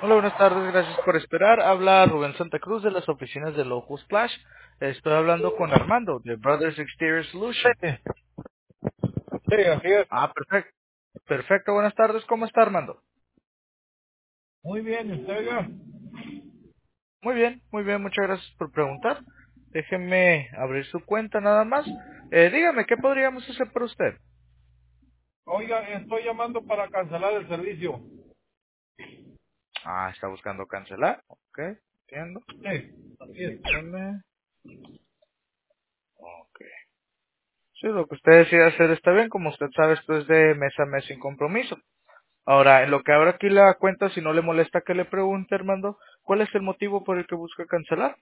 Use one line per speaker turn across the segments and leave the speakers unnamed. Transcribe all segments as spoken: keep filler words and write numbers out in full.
Hola, buenas tardes, gracias por esperar. Habla Rubén Santa Cruz de las oficinas de Local Splash. Estoy hablando con Armando de Brothers Exterior Solution.
Sí, sí, así es.
Ah, perfecto. Perfecto, buenas tardes. ¿Cómo está Armando?
Muy bien, ¿y usted oiga?
Muy bien, muy bien, muchas gracias por preguntar. Déjenme abrir su cuenta nada más. Eh, dígame, ¿qué podríamos hacer por usted?
Oiga, estoy llamando para cancelar el servicio.
Ah, está buscando cancelar. Ok, entiendo.
Sí, así es.
Déjeme. Ok. Sí, lo que usted decida hacer está bien. Como usted sabe, esto es de mes a mes sin compromiso. Ahora, en lo que abro aquí la cuenta, si no le molesta que le pregunte, Armando, ¿cuál es el motivo por el que busca cancelar?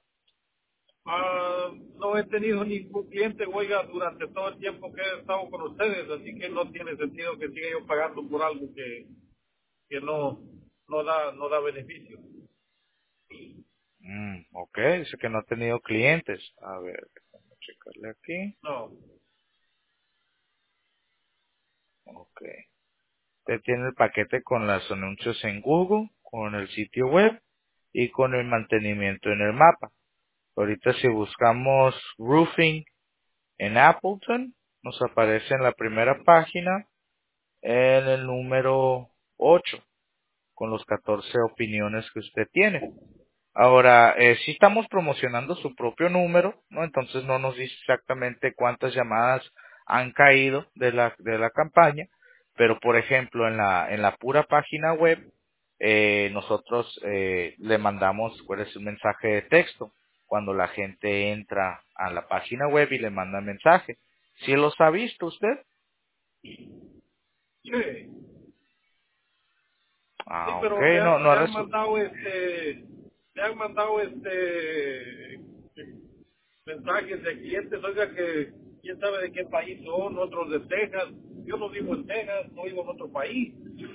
Ah, no he tenido ningún cliente, oiga, durante todo el tiempo que he estado con ustedes, así que no tiene sentido que siga yo pagando por algo que, que no, no da, no da beneficio.
Mm, ok, dice que no ha tenido clientes. A ver, déjame checarle aquí.
No.
Ok. Usted tiene el paquete con los anuncios en Google, con el sitio web y con el mantenimiento en el mapa. Ahorita si buscamos roofing en Appleton, nos aparece en la primera página en el número ocho, con los catorce opiniones que usted tiene. Ahora, eh, sí estamos promocionando su propio número, ¿no? Entonces no nos dice exactamente cuántas llamadas han caído de la, de la campaña, pero por ejemplo, en la, en la pura página web, eh, nosotros eh, le mandamos, ¿cuál es un mensaje de texto? Cuando la gente entra a la página web y le manda mensaje. ¿Sí los ha visto usted?
Sí, sí,
Ah, ok,
pero me
no,
han,
no
me
ha
han
resu-
mandado este, me han mandado este mensajes de clientes, oiga, que quién sabe de qué país son, otros de Texas. Yo no vivo en Texas, no vivo en otro país.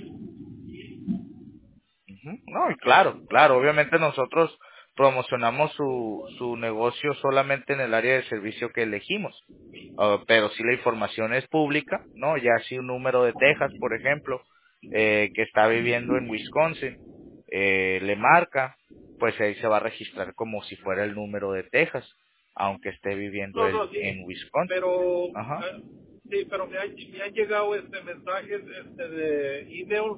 Ujú. No, y claro, claro, obviamente nosotros promocionamos su, su negocio solamente en el área de servicio que elegimos. Ah, pero si la información es pública, ¿no? Ya si un número de Texas, por ejemplo, eh, que está viviendo en Wisconsin, eh, le marca, pues ahí se va a registrar como si fuera el número de Texas, aunque esté viviendo
No,
él
no, sí,
en Wisconsin.
pero,
Ajá,
eh, sí, pero me han, me han llegado este mensajes este, de email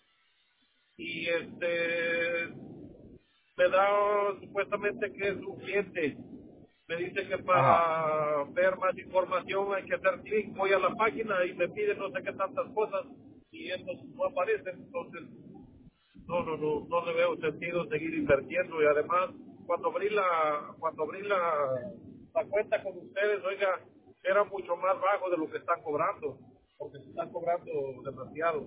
y este me da supuestamente que es un cliente. Me dice que
ajá.
para ver más información hay que hacer clic, voy a la página y me pide no sé qué tantas cosas y eso no aparece, entonces no, no, no, no le veo sentido seguir invirtiendo y además cuando abrí la, cuando abrí la, la cuenta con ustedes, oiga, era mucho más bajo de lo que están cobrando, porque se están cobrando demasiado.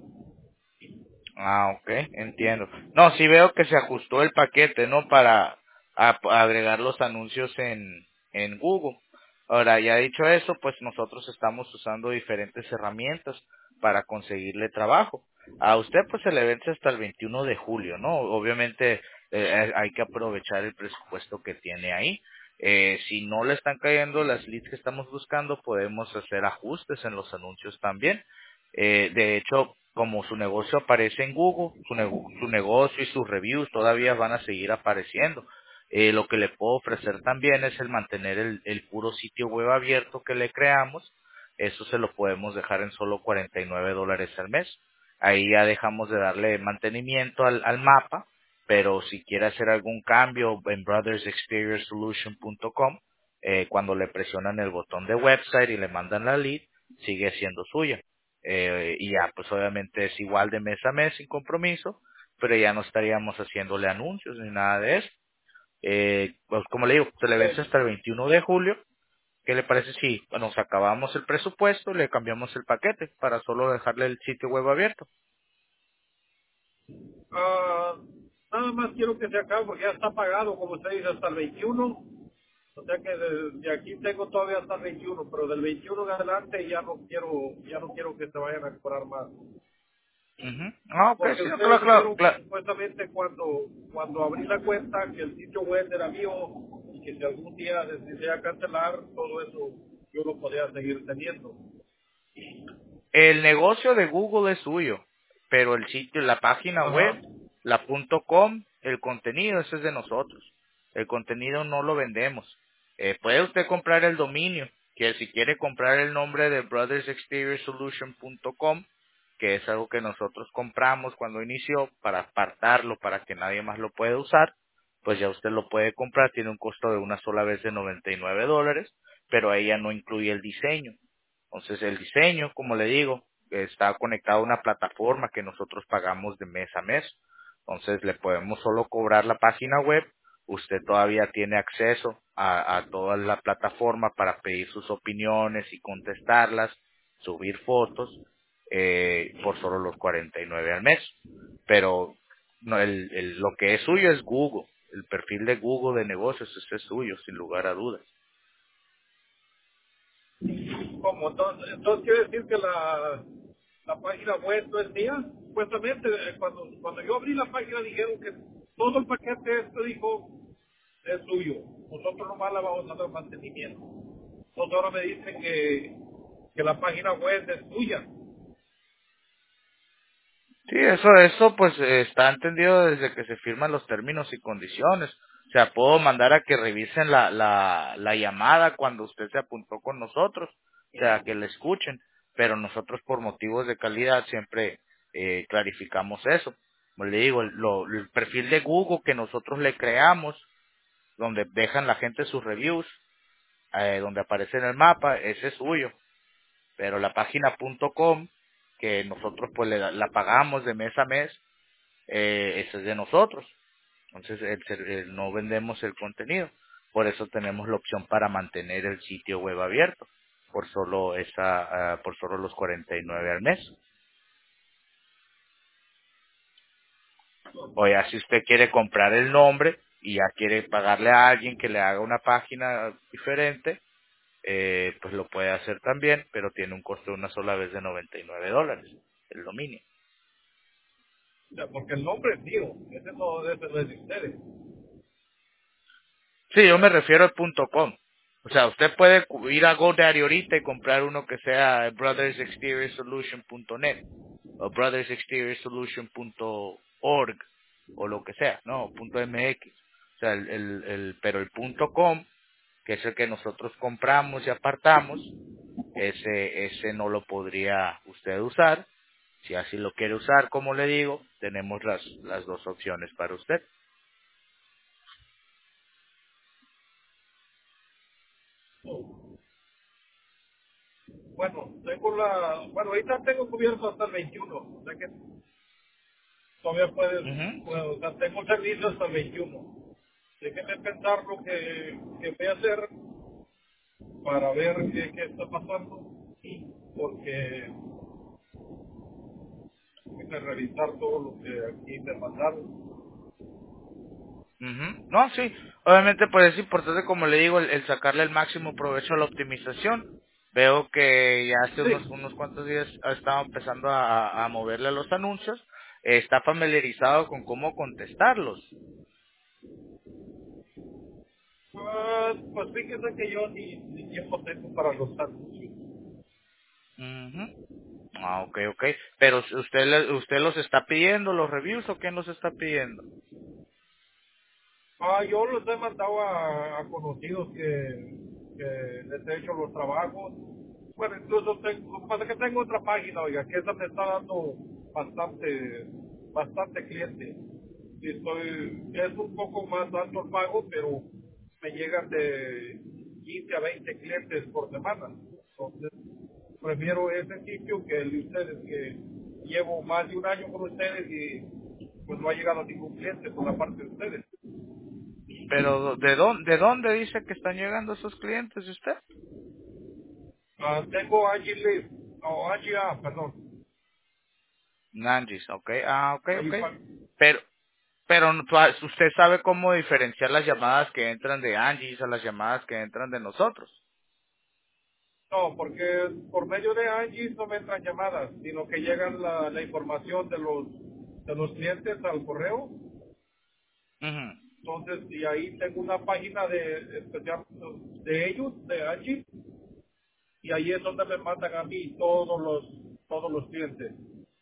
Ah, ok, entiendo. No, sí veo que se ajustó el paquete, ¿no? Para a- agregar los anuncios en, en Google. Ahora, ya dicho eso, pues nosotros estamos usando diferentes herramientas para conseguirle trabajo. A usted pues se le vence hasta el veintiuno de julio, ¿no? Obviamente eh, hay que aprovechar el presupuesto que tiene ahí. Eh, si no le están cayendo las leads que estamos buscando, podemos hacer ajustes en los anuncios también. Eh, de hecho, como su negocio aparece en Google, su, nego- su negocio y sus reviews todavía van a seguir apareciendo. Eh, lo que le puedo ofrecer también es el mantener el, el puro sitio web abierto que le creamos. Eso se lo podemos dejar en solo cuarenta y nueve dólares al mes. Ahí ya dejamos de darle mantenimiento al, al mapa, pero si quiere hacer algún cambio en brothers exterior solution punto com, eh, cuando le presionan el botón de website y le mandan la lead, sigue siendo suya. Eh, y ya, pues obviamente es igual de mes a mes sin compromiso, pero ya no estaríamos haciéndole anuncios ni nada de eso. Eh, pues como le digo, se le vence
Eh,
hasta el veintiuno de julio. ¿Qué le parece si nos acabamos el presupuesto, le cambiamos el paquete para solo dejarle el sitio web abierto?
ah, nada más quiero que se acabe porque ya está pagado, como usted dice, hasta el veintiuno. O sea que de, de aquí tengo todavía hasta el veintiuno, pero del veintiuno en adelante ya no quiero, ya no quiero que se vayan a cobrar más.
Ujú. Ah, ok,
Porque
sí, no,
ustedes
claro, claro,
dijeron que
claro.
supuestamente cuando, cuando abrí la cuenta que el sitio web era mío y que si algún día decidía cancelar, todo eso yo lo podía seguir teniendo.
El negocio de Google es suyo, pero el sitio, la página web
Ajá.
La punto .com, el contenido, ese es de nosotros. El contenido no lo vendemos. Eh, puede usted comprar el dominio, que si quiere comprar el nombre de brothers exterior solution punto com, que es algo que nosotros compramos cuando inició para apartarlo, para que nadie más lo pueda usar, pues ya usted lo puede comprar, tiene un costo de una sola vez de noventa y nueve dólares, pero ahí ya no incluye el diseño. Entonces el diseño, como le digo, está conectado a una plataforma que nosotros pagamos de mes a mes. Entonces le podemos solo cobrar la página web. Usted todavía tiene acceso a, a toda la plataforma para pedir sus opiniones y contestarlas, subir fotos, eh, por solo los cuarenta y nueve al mes. Pero no, el, el- lo que es suyo es Google. El perfil de Google de negocios, ese es suyo, sin lugar a dudas.
Como entonces, entonces quiere decir que la, la página web no es mía. Supuestamente, eh, cuando, cuando yo abrí la página dijeron que todo el paquete este dijo es suyo. Nosotros nomás la vamos a dar mantenimiento. Entonces ahora me dicen que, que la página web es suya.
Sí, eso, eso pues eh, está entendido desde que se firman los términos y condiciones. O sea, puedo mandar a que revisen la, la, la llamada cuando usted se apuntó con nosotros, o sea, que le escuchen, pero nosotros por motivos de calidad siempre eh, clarificamos eso. Como le digo, el, lo- el perfil de Google que nosotros le creamos, donde dejan la gente sus reviews, eh, donde aparece en el mapa, ese es suyo, pero la página punto .com que nosotros pues le, da- la pagamos de mes a mes, eh, eso es de nosotros. Entonces el ser- el- no vendemos el contenido. Por eso tenemos la opción para mantener el sitio web abierto por solo esa ah, por solo los cuarenta y nueve al mes. O ya si usted quiere comprar el nombre y ya quiere pagarle a alguien que le haga una página diferente, eh, pues lo puede hacer también, pero tiene un costo de una sola vez de noventa y nueve dólares el dominio.
O sea, porque el nombre es mío. Ese no, ese no es de ustedes.
Sí, yo me refiero al punto .com. O sea, usted puede cu- ir a GoDaddy ahorita y comprar uno que sea brothers exterior solution punto net o brothers exterior solution punto org o lo que sea, no, punto .mx. O sea, el, el, el- pero el punto .com, que es el que nosotros compramos y apartamos, ese, ese no lo podría usted usar. Si así lo quiere usar, como le digo, tenemos las, las dos opciones para usted.
Bueno, tengo la, bueno, ahorita tengo cubierto hasta el veintiuno. O sea que todavía puedes,
Ujú.
bueno, o sea, tengo servicio hasta el veintiuno. Déjeme pensar lo que, que voy a hacer para ver qué, qué está pasando, porque voy a revisar todo lo que aquí me mandaron.
Ujú. No, sí, obviamente pues es importante, como le digo, el, el sacarle el máximo provecho a la optimización. Veo que ya hace unos
Sí,
unos cuantos días ha estado empezando a, a moverle a los anuncios. Eh, está familiarizado con cómo contestarlos.
pues, pues fíjese que yo ni, ni tiempo tengo para los anuncios.
Ujú. Ah, ok, ok. Pero si usted le- usted los está pidiendo, los reviews, o quién los está pidiendo.
Ah, yo los he mandado a, a conocidos que, que les he hecho los trabajos. Bueno, incluso tengo, lo que pasa es que tengo otra página, oiga, que esa me está dando bastante, bastante cliente. Y estoy, es un poco más alto el pago, pero me llegan de quince a veinte clientes por semana. Entonces, prefiero ese sitio que el de ustedes, que llevo más de un año con ustedes y pues no ha llegado ningún cliente por la parte de ustedes.
Pero ¿de dónde, de dónde dice que están llegando esos clientes de usted?
Ah, tengo Agile, o Agia, perdón.
Nangis, ok. Ah, ok,
Ahí
ok.
pa-
Pero Pero no- tú- usted sabe cómo diferenciar las llamadas que entran de Angie a las llamadas que entran de nosotros.
no, porque por medio de Angie no me entran llamadas, sino que llegan la, la información de los de los clientes al correo.
Ujú.
Entonces, y ahí tengo una página de especial de ellos, de Angie, y ahí es donde me mandan a mí todos los todos los clientes.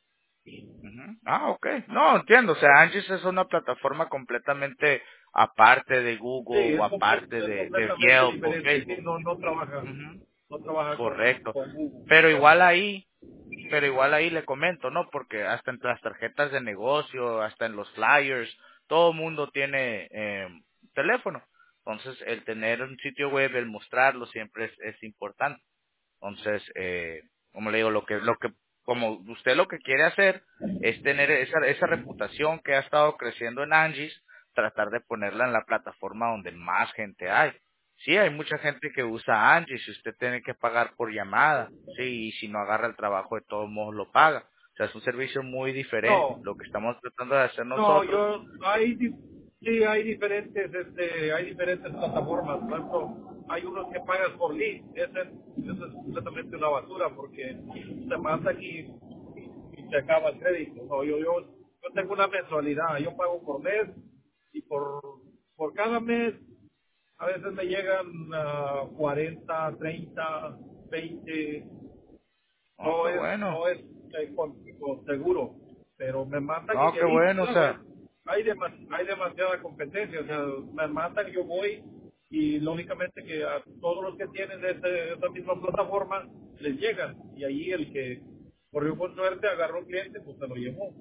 Ujú. Ah, ok. No, entiendo. O sea, Angie's es una plataforma completamente aparte de
Sí,
Google o
es, comple-
aparte
es
de, de
completamente
Yelp o
diferente. Sí,
Facebook.
no, no trabaja,
Ujú.
no trabaja con,
Correcto.
con Google.
Pero igual
Pero,
ahí, pero igual ahí le comento, ¿no? Porque hasta en las tarjetas de negocio, hasta en los flyers, todo mundo tiene eh, teléfono. Entonces, el tener un sitio web, el mostrarlo siempre es, es importante. Entonces, eh, como le digo, lo que, lo que, como usted lo que quiere hacer es tener esa, esa reputación que ha estado creciendo en Angie's, tratar de ponerla en la plataforma donde más gente hay. Sí, hay mucha gente que usa Angie's y usted tiene que pagar por llamada, sí, y si no agarra el trabajo de todos modos lo paga. O sea, es un servicio muy diferente.
no,
Lo que estamos tratando de hacer
no,
nosotros.
yo, hay, di- sí, hay diferentes, este, hay diferentes plataformas. Por ejemplo, hay unos que pagas por lead. Ese, ese es completamente una basura porque te manda aquí y se acaba el crédito. No, yo, yo, yo tengo una mensualidad. Yo pago por mes y por, por cada mes a veces me llegan ah, cuarenta, treinta, veinte.
Oh,
No
qué
es,
bueno.
no es eh, con, con seguro, pero me mandan y
No,
de
qué
ahí, pues,
bueno, o
claro, es-
sea.
hay, demas- hay demasiada competencia, o sea, me mandan, yo voy y lógicamente que a todos los que tienen ese- esa misma plataforma les llegan y ahí el que corrió con suerte agarró un cliente, pues se lo llevó,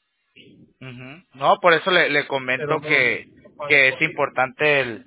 Ujú. No, por eso le, le
pero
comento
no,
que,
no pago
que es
por mí.
importante el,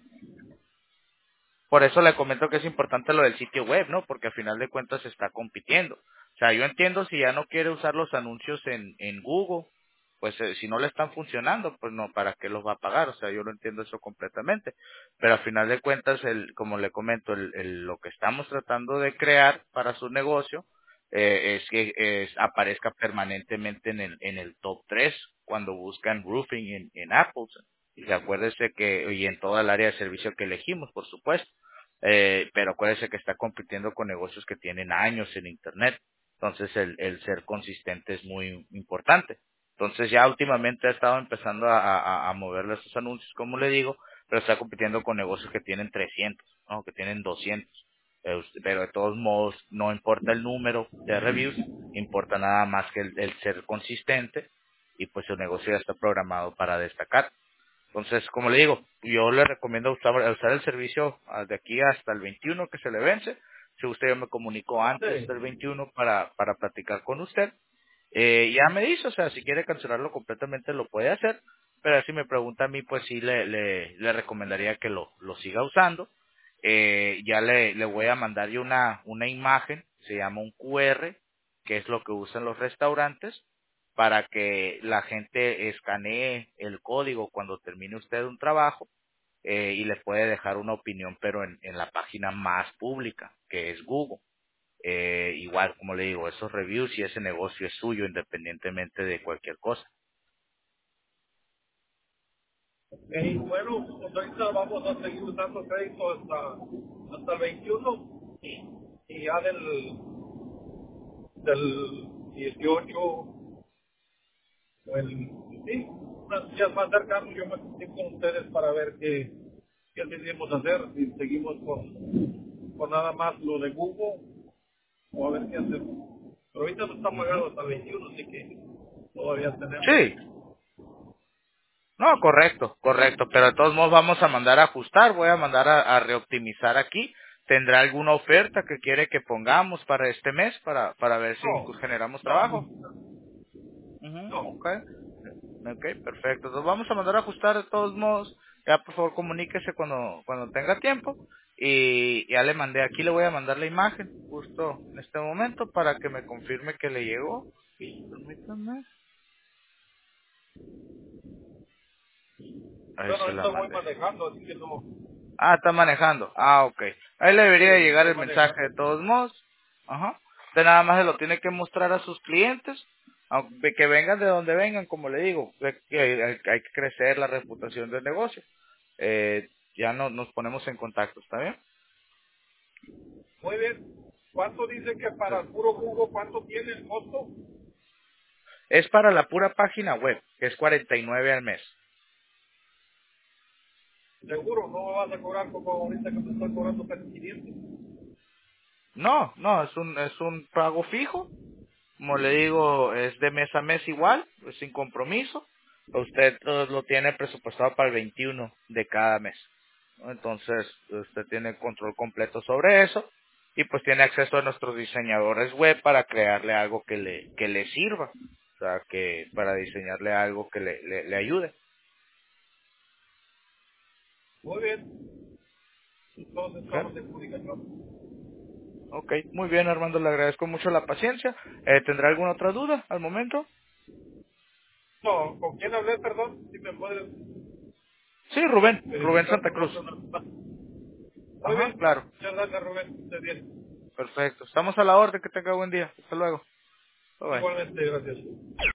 por eso le comento que es importante lo del sitio web, ¿no? Porque al final de cuentas se está compitiendo. O sea, yo entiendo si ya no quiere usar los anuncios en, en Google, pues eh, si no le están funcionando, pues no, ¿para qué los va a pagar? O sea, yo lo entiendo eso completamente. Pero al final de cuentas, el, como le comento, el, el- lo que estamos tratando de crear para su negocio eh, es que es- aparezca permanentemente en el, en el top tres cuando buscan roofing en, en Apple. Y acuérdese que, y en toda el área de servicio que elegimos, por supuesto. Eh, pero acuérdese que está compitiendo con negocios que tienen años en Internet. Entonces el, el ser consistente es muy importante. Entonces ya últimamente ha estado empezando a, a, a moverle esos anuncios, como le digo, pero está compitiendo con negocios que tienen trescientos, ¿no? Que tienen doscientos. Eh, usted- Pero de todos modos, no importa el número de reviews, importa nada más que el, el ser consistente y pues su negocio ya está programado para destacar. Entonces, como le digo, yo le recomiendo usar, usar el servicio ah, de aquí hasta el veintiuno que se le vence. Si usted yo me comunicó antes
Sí,
del veintiuno para, para platicar con usted. Eh, ya me dice, o sea, si quiere cancelarlo completamente lo puede hacer. Pero si me pregunta a mí, pues sí le, le, le recomendaría que lo, lo siga usando. Eh, ya le, le voy a mandar yo una, una imagen, se llama un Q R, que es lo que usan los restaurantes para que la gente escanee el código cuando termine usted un trabajo eh, y le puede dejar una opinión, pero en, en la página más pública, que es Google. Eh, igual, como le digo, esos reviews y ese negocio es suyo independientemente de cualquier cosa.
y bueno, pues ahorita vamos a seguir usando crédito hasta, hasta el veintiuno y ya del, del dieciocho. Bueno, sí, unas días más cercanos yo me comunico con ustedes para ver qué, qué decidimos hacer, si seguimos con, con nada más lo de Google o a ver qué hacemos. Pero ahorita no está
Ujú.
pagado hasta el veintiuno, así que todavía tenemos.
Sí, no, correcto, correcto, pero de todos modos vamos a mandar a ajustar, voy a mandar a, a reoptimizar aquí. ¿Tendrá alguna oferta que quiere que pongamos para este mes para, para ver si
No,
generamos
no,
trabajo?
ninguna.
Ujú,
No.
okay. Ok, perfecto. Entonces vamos a mandar a ajustar de todos modos. Ya por favor comuníquese cuando, cuando tenga tiempo. Y ya le mandé, aquí le voy a mandar la imagen justo en este momento para que me confirme que le llegó. Permítame. Ahí
Bueno,
se la
ahorita voy
mandé.
manejando, así que no,
Ah, está manejando. Ah, ok. Ahí le debería de
sí,
llegar
voy
el mensaje
manejando.
de todos modos. Ajá. Usted nada más se lo tiene que mostrar a sus clientes. Aunque que vengan de donde vengan, como le digo, que que hay, hay que crecer la reputación del negocio. Eh, ya no, nos ponemos en contacto, ¿está bien?
Muy bien. ¿Cuánto dice que para
Sí.
el puro jugo, cuánto tiene el costo?
Es para la pura página web, que es cuarenta y nueve al mes.
Seguro, no me vas a cobrar como ahorita que me están cobrando casi quinientos.
No, no, es un, es un pago fijo. como le digo, es de mes a mes igual, pues sin compromiso. Usted eh, lo tiene presupuestado para el veintiuno de cada mes, ¿no? Entonces, usted tiene control completo sobre eso y pues tiene acceso a nuestros diseñadores web para crearle algo que le que le sirva, o sea, que para diseñarle algo que le, le, le ayude.
Muy bien. Entonces
¿Ok?
estamos en comunicación.
Ok, muy bien, Armando, le agradezco mucho la paciencia. Eh, ¿Tendrá alguna otra duda al momento?
No, ¿con quién hablé, perdón? Si me puedes
Sí, Rubén, Rubén
verificar
Santa
tu
Cruz.
nombre. una vez más. Muy
Ajá,
bien.
claro.
Muchas gracias, Rubén. Esté bien.
Perfecto. Estamos a la orden. Que tenga buen día. Hasta luego. Bye bye.
Igualmente, gracias.